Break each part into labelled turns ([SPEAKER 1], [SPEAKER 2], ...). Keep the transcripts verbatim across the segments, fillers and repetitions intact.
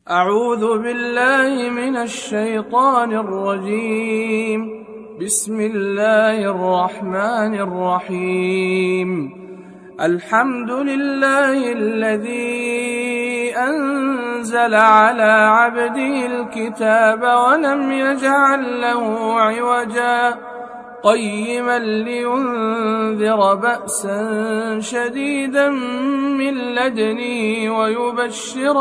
[SPEAKER 1] أعوذ بالله من الشيطان الرجيم. بسم الله الرحمن الرحيم. الحمد لله الذي أنزل على عبده الكتاب ولم يجعل له عوجا قيما لينذر بأسا شديدا من لدنه ويبشر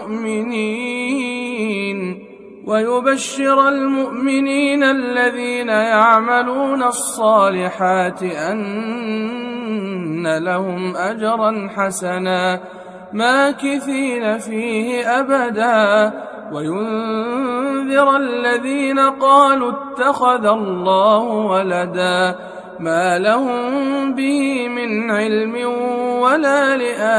[SPEAKER 1] المؤمنين ويبشر المؤمنين الذين يعملون الصالحات أن لهم أجرا حسنا ماكثين فيه أبدا وينذر الذين قالوا اتخذ الله ولدا ما لهم به من علم ولا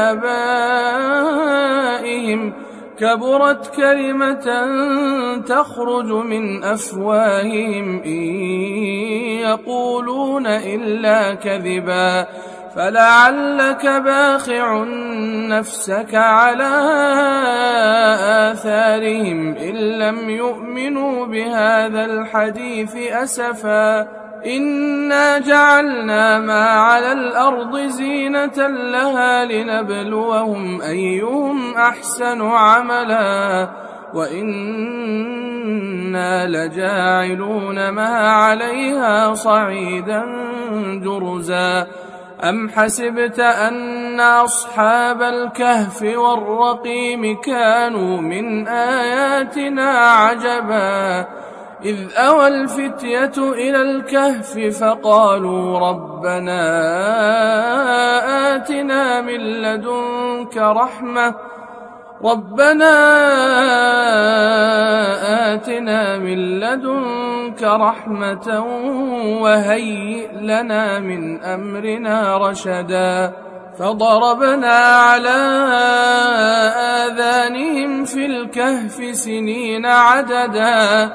[SPEAKER 1] لآبائهم كبرت كلمة تخرج من أفواههم إن يقولون إلا كذبا فلعلك باخع نفسك على آثارهم إن لم يؤمنوا بهذا الحديث أسفا إنا جعلنا ما على الأرض زينة لها لنبلوهم أيهم أحسن عملا وإنا لجاعلون ما عليها صعيدا جرزا أم حسبت أن أصحاب الكهف والرقيم كانوا من آياتنا عجبا إذ أوى الفتية إلى الكهف فقالوا ربنا آتنا من لدنك رحمة ربنا آتنا من لدنك رحمة وهيئ لنا من أمرنا رشدا فضربنا على آذانهم في الكهف سنين عددا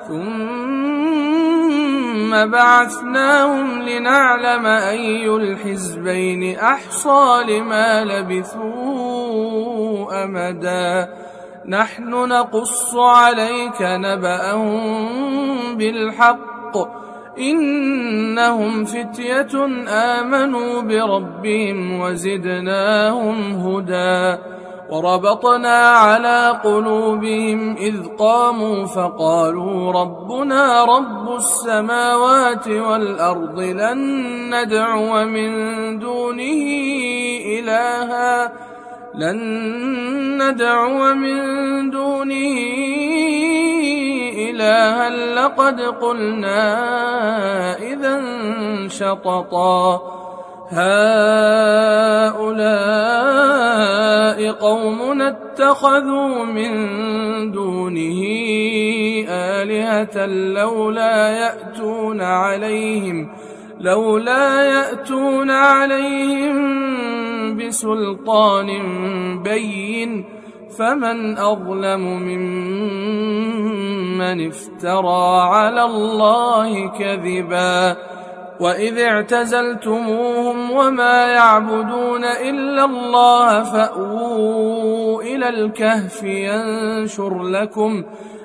[SPEAKER 1] ثم بعثناهم لنعلم أي الحزبين أحصى لما لبثوا أمدا نحن نقص عليك نبأهم بالحق إنهم فتية آمنوا بربهم وزدناهم هدى وربطنا على قلوبهم إذ قاموا فقالوا ربنا رب السماوات والأرض لن ندعو من دونه إلها لن ندعو من دونه إلها لقد قلنا إذا شططا هؤلاء قومنا اتخذوا من دونه آلهة لولا يأتون عليهم لولا يأتون عليهم بسلطان بين فمن أظلم ممن افترى على الله كذبا وإذ اعتزلتموهم وما يعبدون إلا الله فأووا إلى الكهف ينشر لكم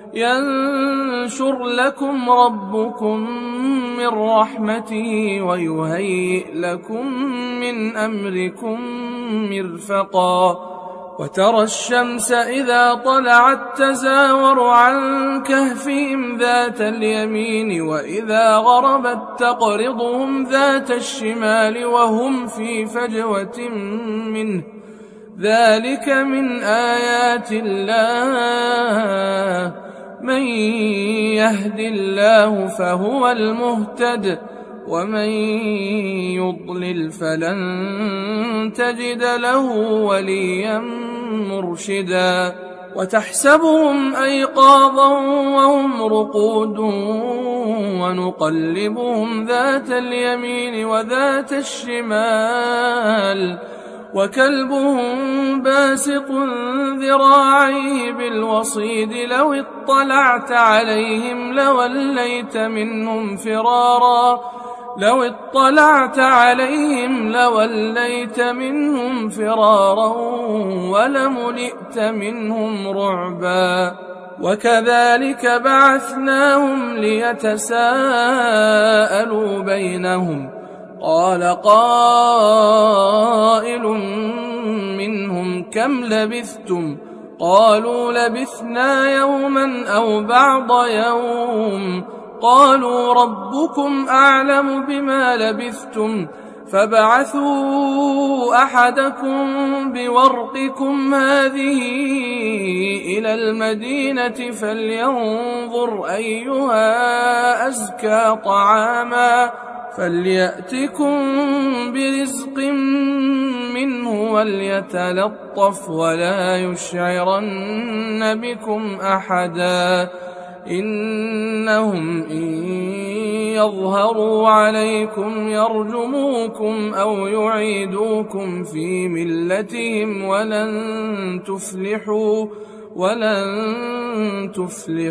[SPEAKER 1] ينشر لكم ربكم من رحمته ويهيئ لكم من أمركم مرفقا وترى الشمس إذا طلعت تزاور عن كهفهم ذات اليمين وإذا غربت تقرضهم ذات الشمال وهم في فجوة منه ذلك من آيات الله من يهد الله فهو المهتد ومن يضلل فلن تجد له وليا مرشدا وتحسبهم أيقاظا وهم رقود ونقلبهم ذات اليمين وذات الشمال وكلبهم باسط ذراعيه بالوصيد لو اطلعت عليهم لوليت منهم فرارا لو اطلعت عليهم لوليت منهم فرارا ولملئت منهم رعبا وكذلك بعثناهم ليتساءلوا بينهم قال قائل منهم كم لبثتم قالوا لبثنا يوما أو بعض يوم قالوا ربكم أعلم بما لبثتم فابعثوا أحدكم بورقكم هذه إلى المدينة فلينظر أيها أزكى طعاما فليأتكم برزق منه وليتلطف ولا يشعرن بكم أحدا إنهم إن يظهروا عليكم يرجموكم أو يعيدوكم في ملتهم ولن تفلحوا ولن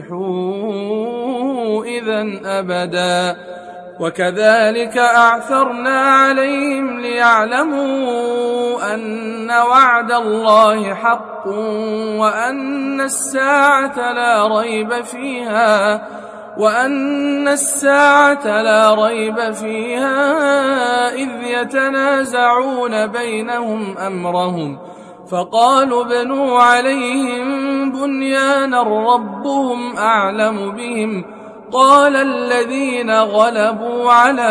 [SPEAKER 1] تفلحوا إذن أبدا وكذلك أعثرنا عليهم ليعلموا أن وعد الله حق وأن الساعة لا ريب فيها وأن الساعة لا ريب فيها إذ يتنازعون بينهم أمرهم فقالوا ابنوا عليهم بنيانا ربهم أعلم بهم قال الذين غلبوا على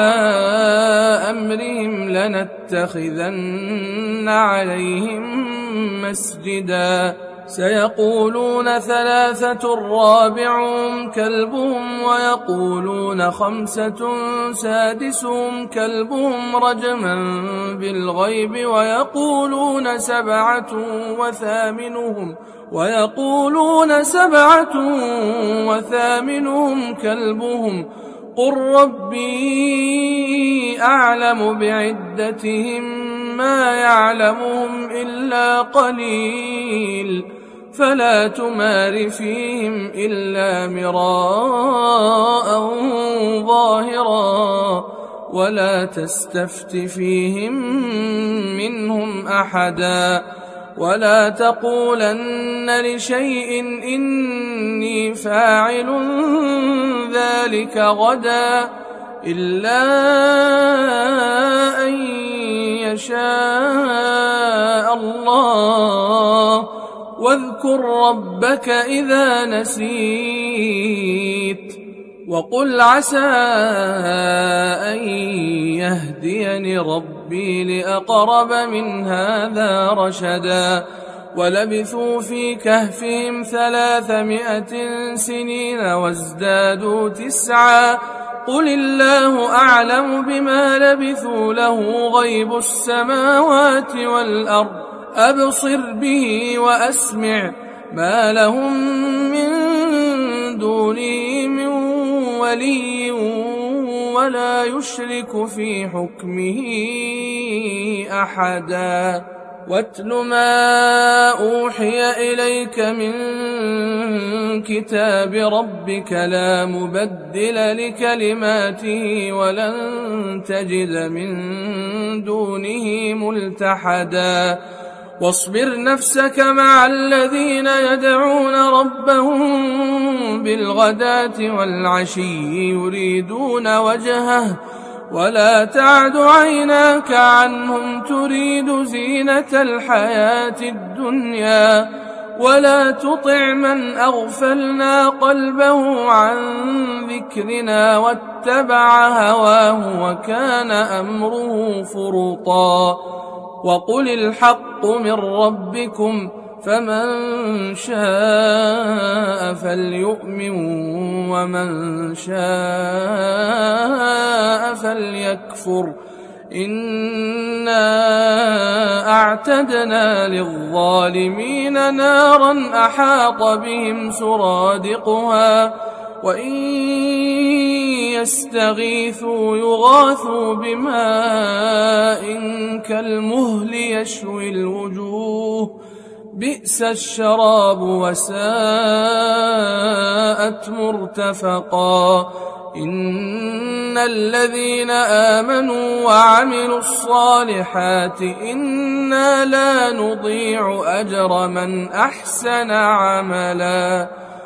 [SPEAKER 1] أمرهم لنتخذن عليهم مسجدا سيقولون ثلاثة رابعهم كلبهم ويقولون خمسة سادسهم كلبهم رجما بالغيب ويقولون سبعة وثامنهم ويقولون سبعة وثامنهم كلبهم قل ربي أعلم بعدتهم ما يعلمهم إلا قليل فلا تمار فيهم إلا مراء ظاهرا ولا تستفت فيهم منهم أحدا ولا تقولن لشيء إني فاعل ذلك غدا إلا أن يشاء الله واذكر ربك إذا نسيت وقل عسى أن يهديني ربي لأقرب من هذا رشدا ولبثوا في كهفهم ثلاثمائة سنين وازدادوا تسعا قل الله أعلم بما لبثوا له غيب السماوات والأرض أبصر به وأسمع ما لهم من دونه من ولي ولا يشرك في حكمه أحدا واتل ما أوحي إليك من كتاب ربك لا مبدل لكلماته ولن تجد من دونه ملتحدا واصبر نفسك مع الذين يدعون ربهم بالغداة والعشي يريدون وجهه ولا تعد عيناك عنهم تريد زينة الحياة الدنيا ولا تطع من أغفلنا قلبه عن ذكرنا واتبع هواه وكان أمره فرطا وقل الحق من ربكم فمن شاء فليؤمن ومن شاء فليكفر إنا أعتدنا للظالمين نارا أحاط بهم سرادقها وإن يستغيثوا يغاثوا بماء كالمهل يشوي الوجوه بئس الشراب وساءت مرتفقا إن الذين آمنوا وعملوا الصالحات إنا لا نضيع أجر من أحسن عملا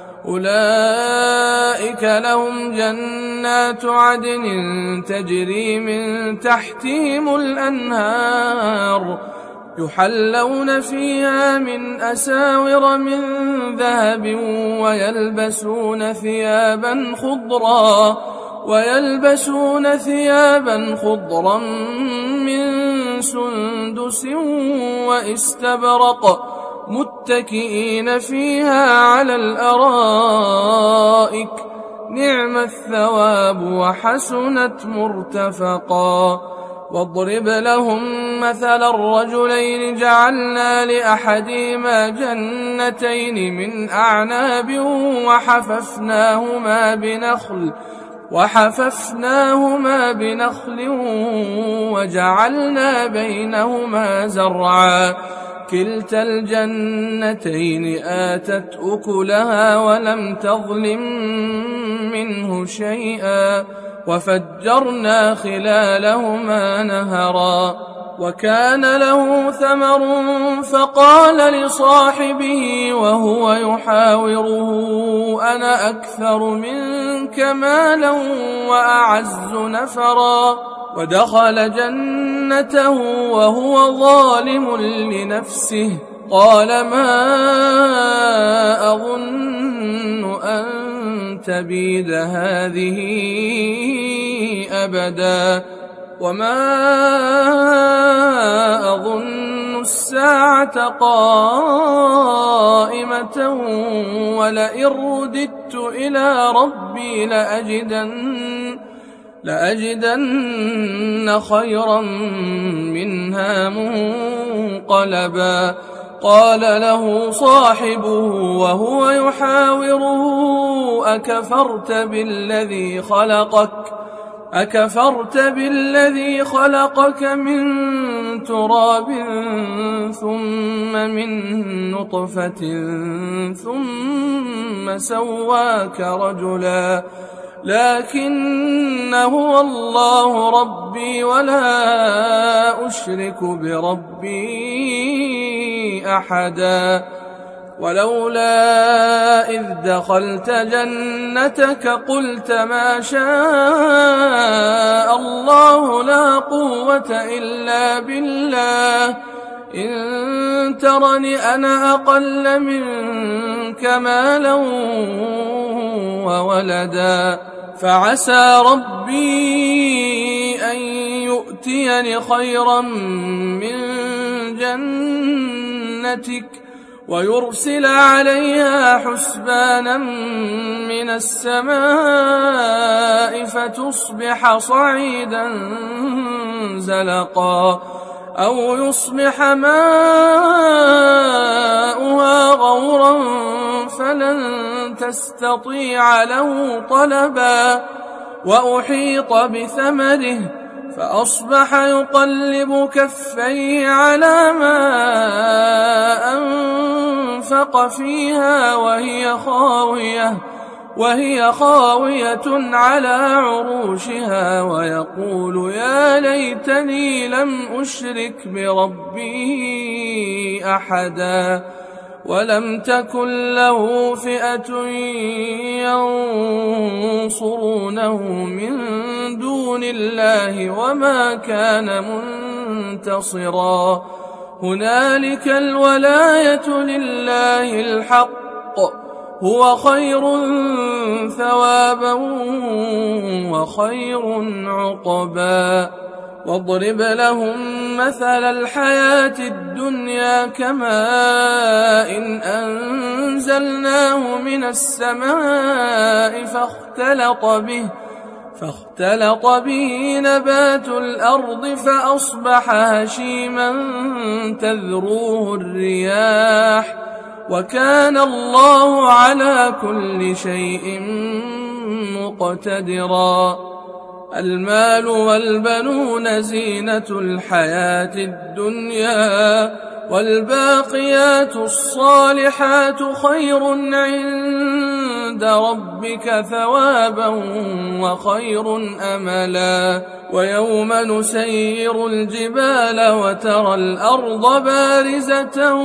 [SPEAKER 1] أولئك لهم جنات عدن تجري من تحتهم الأنهار يحلون فيها من أساور من ذهب ويلبسون ثيابا خضرا ويلبسون ثيابا خضرا من سندس واستبرق متكئين فيها على الأرائك نعم الثواب وحسنت مرتفقا واضرب لهم مثل الرجلين جعلنا لأحدهما جنتين من أعناب وحففناهما بنخل وحففناهما بنخل وجعلنا بينهما زرعا كلتا الجنتين آتت أكلها ولم تظلم منه شيئا وفجرنا خلالهما نهرا وكان له ثمر فقال لصاحبه وهو يحاوره أنا أكثر منك مالا وأعز نفرا ودخل جنته وهو ظالم لنفسه قال ما أظن أن تبيد هذه أبدا وما أظن الساعة قائمة ولئن رددت إلى ربي لأجدن لأجدن خيرا منها منقلبا قال له صاحبه وهو يحاوره أكفرت بالذي خلقك أكفرت بالذي خلقك من تراب ثم من نطفة ثم سواك رجلا لكن هو الله ربي ولا أشرك بربي أحدا ولولا إذ دخلت جنتك قلت ما شاء الله لا قوة إلا بالله إن ترني أنا أقل منك مالا وولدا فعسى ربي أن يؤتيني خيرا من جنتك ويرسل عليها حسبانا من السماء فتصبح صعيدا زلقا أو يصبح ماؤها غورا فلن تستطيع له طلبا وأحيط بثمره فأصبح يقلب كفيه على ما أنفق فيها وهي خاوية وهي خاوية على عروشها ويقول يا ليتني لم أشرك بربي أحدا ولم تكن له فئة ينصرونه من دون الله وما كان منتصرا هنالك الولاية لله الحق هو خير ثوابا وخير عقبا واضرب لهم مثل الحياة الدنيا كماء إن أنزلناه من السماء فاختلط به فاختلط به نبات الأرض فأصبح هشيما تذروه الرياح وكان الله على كل شيء مقتدرا المال والبنون زينة الحياة الدنيا والباقيات الصالحات خير عند ربك ثوابا وخير أملا. ويوم نسير الجبال وترى الأرض بارزة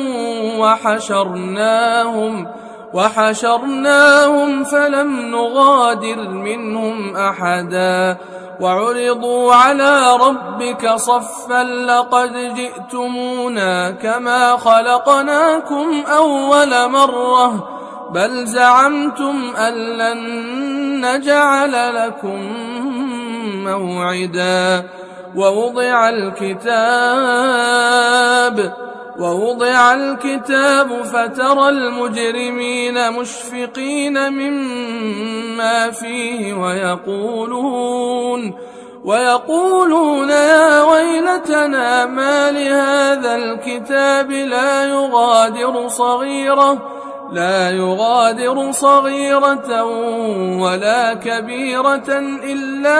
[SPEAKER 1] وحشرناهم وحشرناهم فلم نغادر منهم أحدا وعرضوا على ربك صفا لقد جئتمونا كما خلقناكم أول مرة بل زعمتم أن لن نجعل لكم موعدا. ووضع الكتاب ووضع الكتاب فترى المجرمين مشفقين مما فيه ويقولون ويقولون يا ويلتنا ما لهذا الكتاب لا يغادر صغيرة لا يغادر صغيرة ولا كبيرة إلا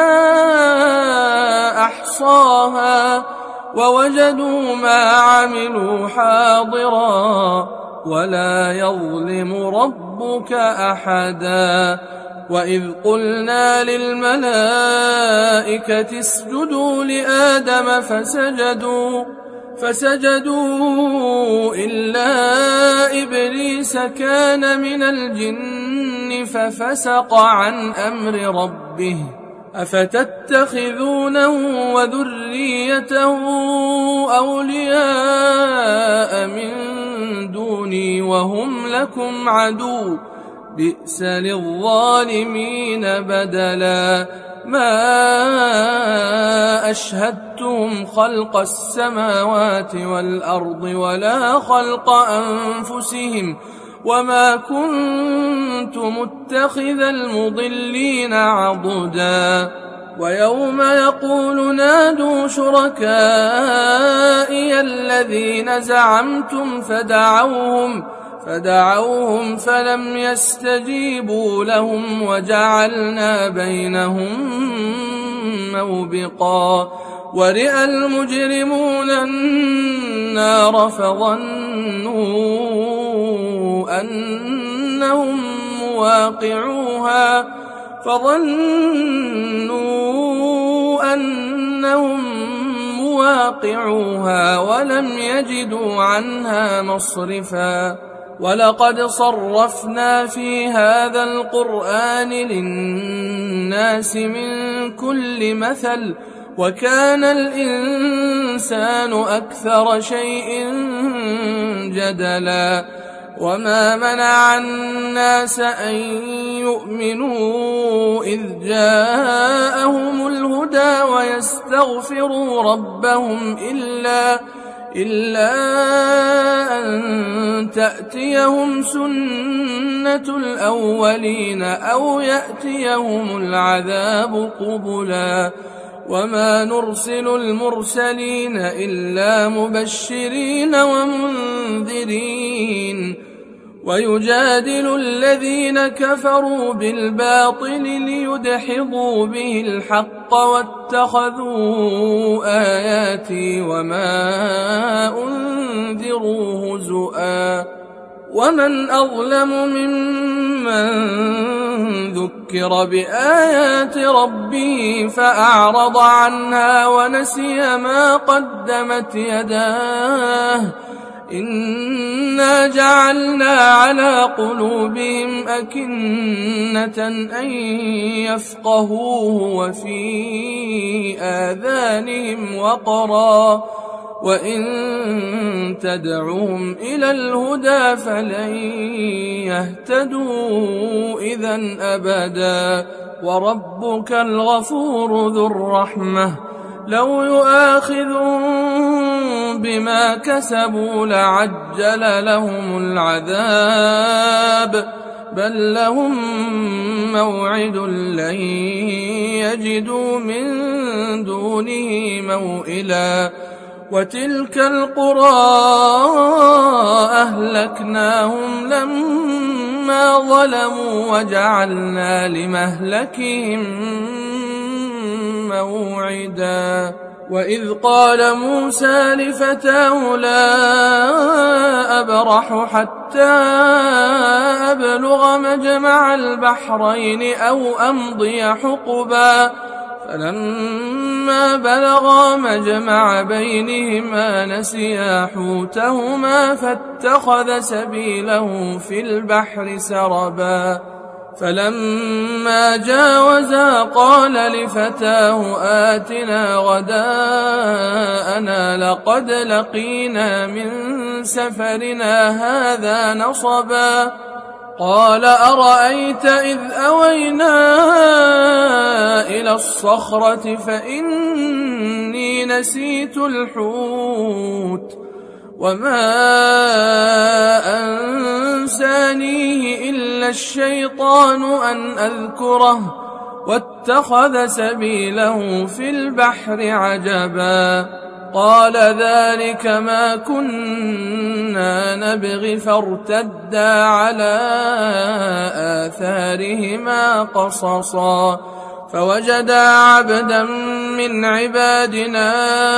[SPEAKER 1] أحصاها ووجدوا ما عملوا حاضرا ولا يظلم ربك أحدا. وإذ قلنا للملائكة اسجدوا لآدم فسجدوا فسجدوا إلا إبليس كان من الجن ففسق عن أمر ربه أفتتخذونه وذريته أولياء من دوني وهم لكم عدو بئس للظالمين بدلا. ما أشهدتهم خلق السماوات والأرض ولا خلق أنفسهم وما كنت متخذ المضلين عضدا. ويوم يقول نادوا شركائي الذين زعمتم فدعوهم فدعوهم فلم يستجيبوا لهم وجعلنا بينهم موبقا. ورئ المجرمون النار فظنوا أنهم مواقعوها فظنوا أنهم مواقعوها ولم يجدوا عنها مصرفا. ولقد صرفنا في هذا القرآن للناس من كل مثل وكان الإنسان أكثر شيء جدلا. وما منع الناس أن يؤمنوا إذ جاءهم الهدى ويستغفروا ربهم إلا إلا أن تأتيهم سنة الأولين أو يأتيهم العذاب قبلا. وما نرسل المرسلين إلا مبشرين ومنذرين ويجادل الذين كفروا بالباطل ليدحضوا به الحق واتخذوا آياتي وما أنذروا هزؤا. ومن أظلم ممن ذكر بآيات ربه فأعرض عنها ونسي ما قدمت يداه إنا جعلنا على قلوبهم أكنة أن يفقهوه وفي آذانهم وقرا وإن تدعوهم إلى الهدى فلن يهتدوا إذا أبدا. وربك الغفور ذو الرحمة لو يؤاخذهم بما كسبوا لعجل لهم العذاب بل لهم موعد لن يجدوا من دونه موئلا. وتلك القرى أهلكناهم لما ظلموا وجعلنا لمهلكهم موعدا. وإذ قال موسى لفتاه لا أبرح حتى أبلغ مجمع البحرين أو أمضي حقبا فلما بلغا مجمع بينهما نسيا حوتهما فاتخذ سبيله في البحر سربا فلما جاوزا قال لفتاه آتنا غداءنا لقد لقينا من سفرنا هذا نصبا قال أرأيت إذ أوينا إلى الصخرة فإني نسيت الحوت وما أنسانيه إلا الشيطان أن أذكره واتخذ سبيله في البحر عجبا قال ذلك ما كنا نبغي فارتدا على آثارهما قصصا فوجدا عبدا من عبادنا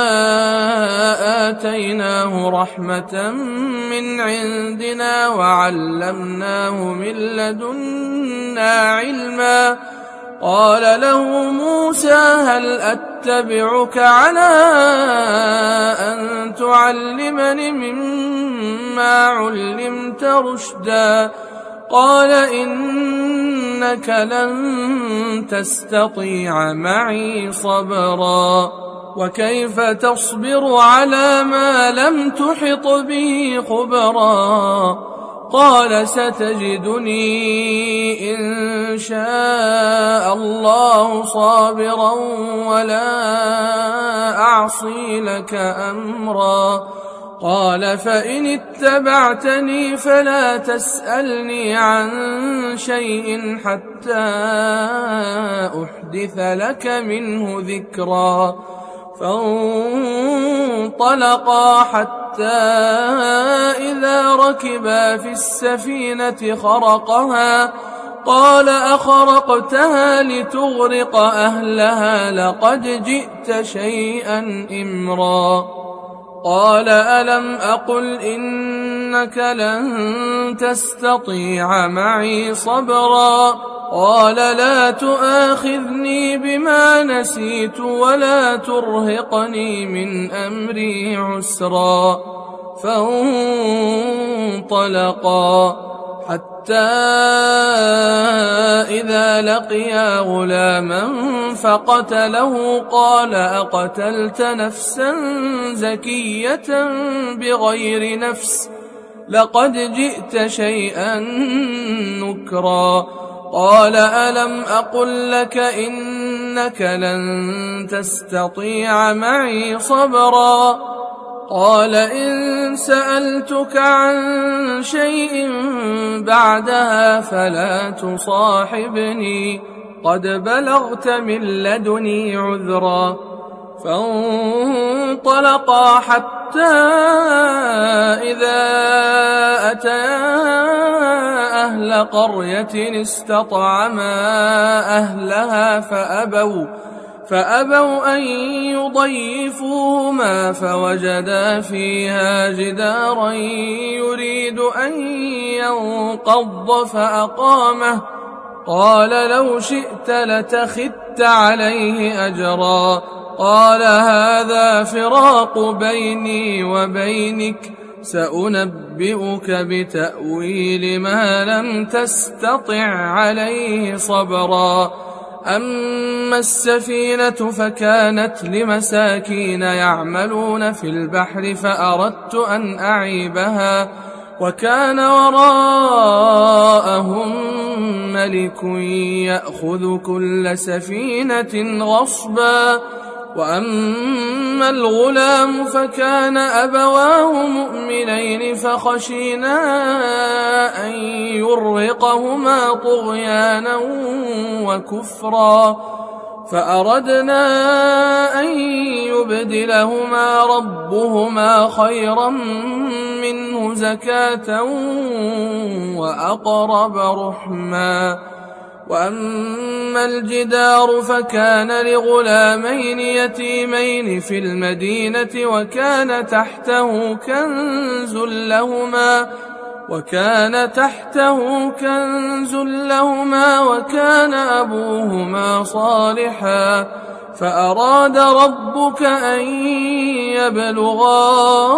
[SPEAKER 1] آتيناه رحمة من عندنا وعلمناه من لدنا علما قال له موسى هل أتبعك على أن تعلمني مما علمت رشدا قال إنك لن تستطيع معي صبرا وكيف تصبر على ما لم تحط به خبرا قال ستجدني إن شاء الله صابرا ولا أعصي لك أمرا قال فإن اتبعتني فلا تسألني عن شيء حتى أحدث لك منه ذكرا فانطلقا حتى إذا ركبا في السفينة خرقها قال أخرقتها لتغرق أهلها لقد جئت شيئا إمرا قال ألم أقل إنك لن تستطيع معي صبرا قال لا تؤاخذني بما نسيت ولا ترهقني من أمري عسرا فانطلقا حتى إذا لقيا غلاما فقتله قال أقتلت نفسا زكية بغير نفس لقد جئت شيئا نكرا قال ألم أقل لك إنك لن تستطيع معي صبرا قال إن سألتك عن شيء بعدها فلا تصاحبني قد بلغت من لدني عذرا فانطلقا حتى إذا أتيا أهل قرية استطعما أهلها فأبوا فأبوا أن يضيفوهما فوجدا فيها جدارا يريد أن ينقض فأقامه قال لو شئت لتخذت عليه أجرا قال هذا فراق بيني وبينك سأنبئك بتأويل ما لم تستطع عليه صبرا أما السفينة فكانت لمساكين يعملون في البحر فأردت أن أعيبها وكان وراءهم ملك يأخذ كل سفينة غصبا وأما الغلام فكان أبواه مؤمنين فخشينا أن يرهقهما طغيانا وكفرا فأردنا أن يبدلهما ربهما خيرا منه زكاة وأقرب رحما وأما الجدار فكان لغلامين يتيمين في المدينة وكان تحته كنز لهما وكان تحته كنز لهما وكان أبوهما صالحا فأراد ربك أن يبلغا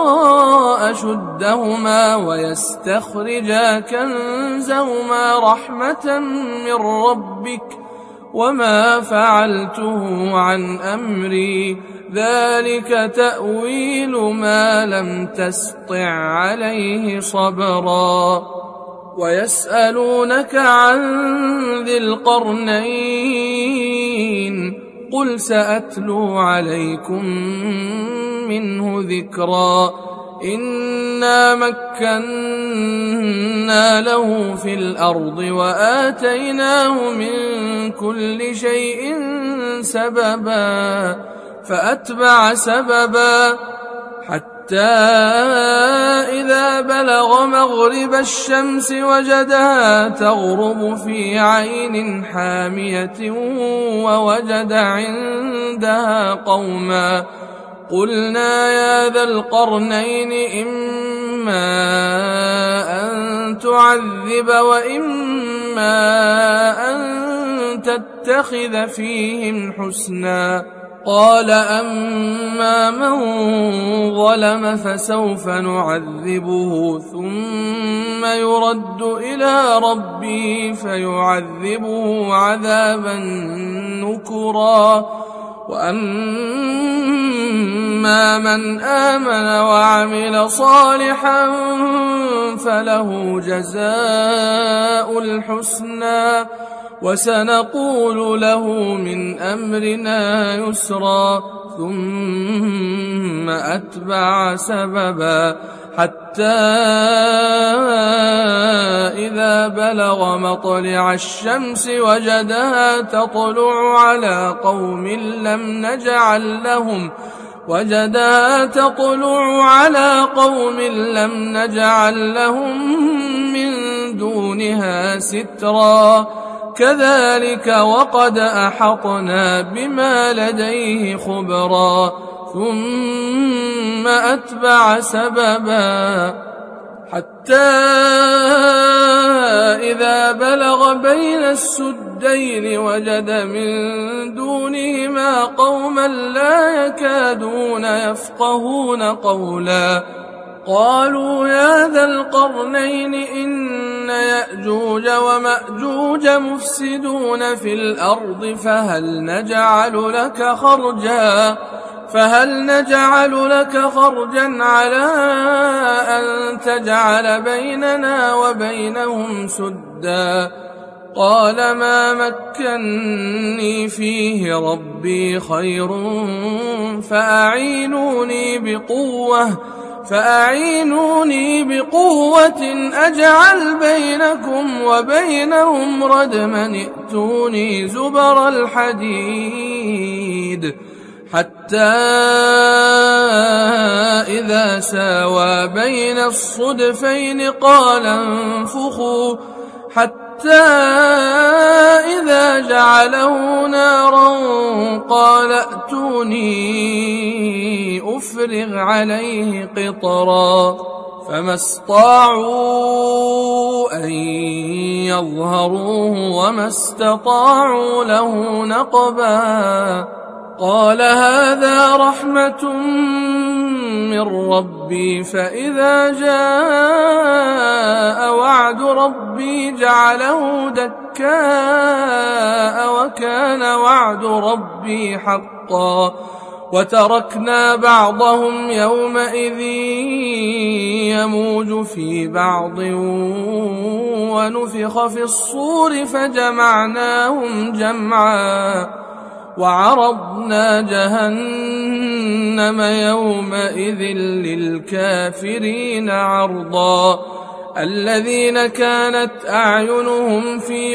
[SPEAKER 1] أشدهما ويستخرجا كنزهما رحمة من ربك وما فعلته عن أمري ذلك تأويل ما لم تسطع عليه صبرا ويسألونك عن ذي القرنين قل سأتلو عليكم منه ذكرا إنا مكنا له في الأرض وآتيناه من كل شيء سببا فأتبع سببا حتى إذا بلغ مغرب الشمس وجدها تغرب في عين حامية ووجد عندها قوما قلنا يا ذا القرنين إما أن تعذب وإما أن تتخذ فيهم حسنا قال أما من ظلم فسوف نعذبه ثم يرد إلى ربه فيعذبه عذابا نكرا وأما من آمن وعمل صالحا فله جزاء الحسنى وسنقول له من أمرنا يسرا ثم أتبع سببا حتى إذا بلغ مطلع الشمس وجدها تطلع على قوم لم نجعل لهم وجدها تطلع على قوم لم نجعل لهم من دونها سترا كذلك وقد أحطنا بما لديه خبرا ثم أتبع سببا حتى إذا بلغ بين السدين وجد من دونهما قوما لا يكادون يفقهون قولا قالوا يا ذا القرنين إن يأجوج ومأجوج مفسدون في الأرض فهل نجعل لك خرجا فهل نجعل لك خرجا على أن تجعل بيننا وبينهم سدا قال ما مكني فيه ربي خير فأعينوني بقوة فأعينوني بقوة أجعل بينكم وبينهم ردما ائتوني زبر الحديد حتى إذا ساوى بين الصدفين قال انفخوا حتى إذا جعله نارا قال ائتوني أفرغ عليه قطرا فما استطاعوا أن يظهروه وما استطاعوا له نقبا قال هذا رحمة من ربي فإذا جاء وعد ربي جعله دكاء وكان وعد ربي حقا وتركنا بعضهم يومئذ يموج في بعض ونفخ في الصور فجمعناهم جمعا وعرضنا جهنم يومئذ للكافرين عرضا الذين كانت أعينهم في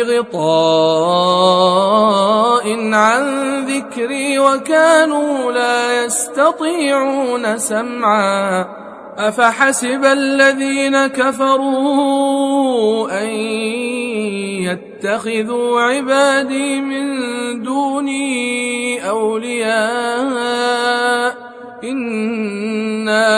[SPEAKER 1] غطاء عن ذكري وكانوا لا يستطيعون سمعا أفحسب الذين كفروا أن يتخذوا عبادي من دوني أولياء إنا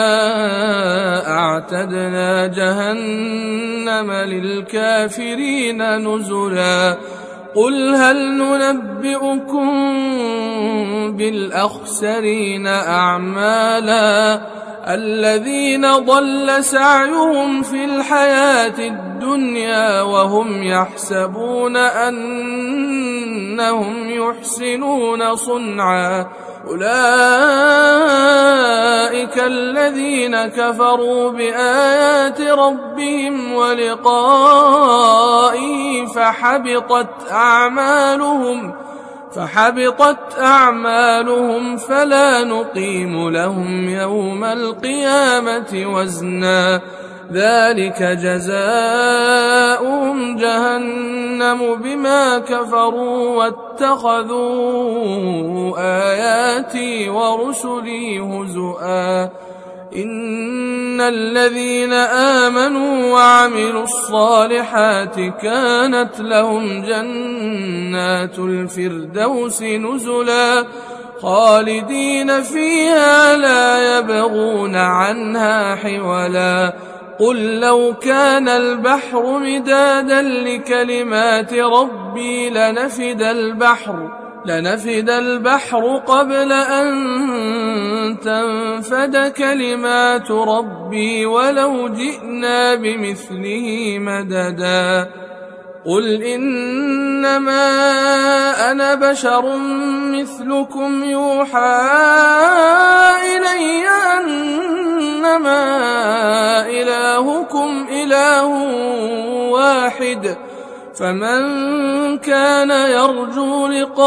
[SPEAKER 1] أعتدنا جهنم للكافرين نزلا قل هل ننبئكم بالأخسرين أعمالا الذين ضل سعيهم في الحياة الدنيا وهم يحسبون أنهم يحسنون صنعا أولئك الذين كفروا بآيات ربهم ولقائه فحبطت أعمالهم فحبطت أعمالهم فلا نقيم لهم يوم القيامة وزنا ذلك جزاؤهم جهنم بما كفروا واتخذوا آياتي ورسلي هزؤا إن الذين آمنوا وعملوا الصالحات كانت لهم جنات الفردوس نزلا خالدين فيها لا يبغون عنها حولا قل لو كان البحر مدادا لكلمات ربي لنفد البحر لنفد البحر قبل أن تنفد كلمات ربي ولو جئنا بمثله مددا قل إنما أنا بشر مثلكم يوحى إلي أنما إلهكم إله واحد فمن كان يرجو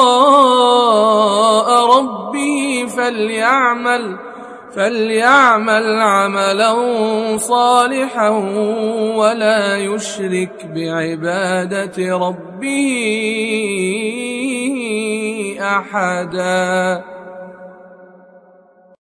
[SPEAKER 1] لقاء ربه فليعمل فليعمل عملا صالحا ولا يشرك بعبادة ربه أحدا.